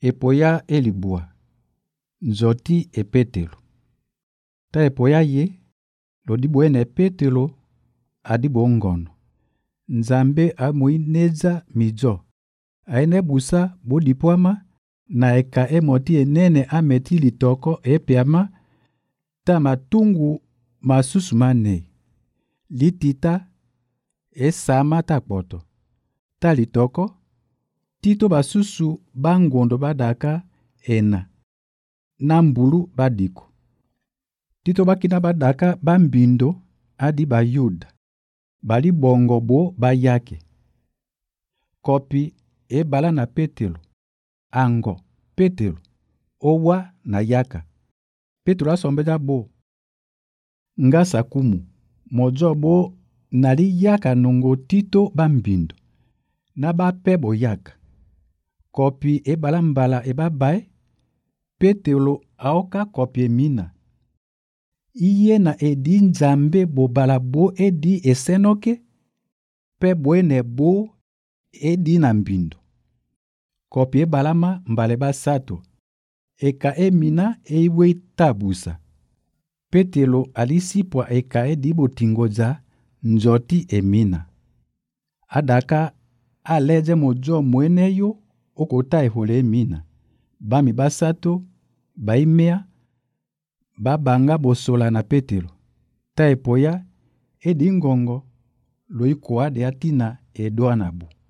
epoya elibua, nzoti e Petelo. Ta epoya ye, lodi buene Petelo adi bongono. Nzambe amuineza midzo. Aine busa bodipoama na eka emoti enene ameti litoko epiama ta matungu masusu manei. Litita esama takpoto. Ta litoko tito basusu bangondo badaka ena. Nambulu badiko. Tito bakina badaka bambindo adi bayuda. Bali bongo bo bayake. Kopi ebala na Petelo. Ango Petelo owa na yaka. Petelo asombeda bo. Ngasa kumu. Mojo bo nali yaka nongo tito bambindo. Na bapebo yaka. Kopi ebala mbala ebabae. Petelo aoka kopi emina. Iye na edi nzambe bo bala bo edi esenoke. Pe boene bo edi na mbindo. Kopi ebalama mbale basato. Eka emina ewe tabusa. Petelo alisipwa eka edi botingoza nzoti emina. Adaka aleje mojo mweneyo okota ehole emina. Bami basato, baimea, babanga bosola na Petelo. Ta epoya edi ngongo loikoa de atina edoanabu.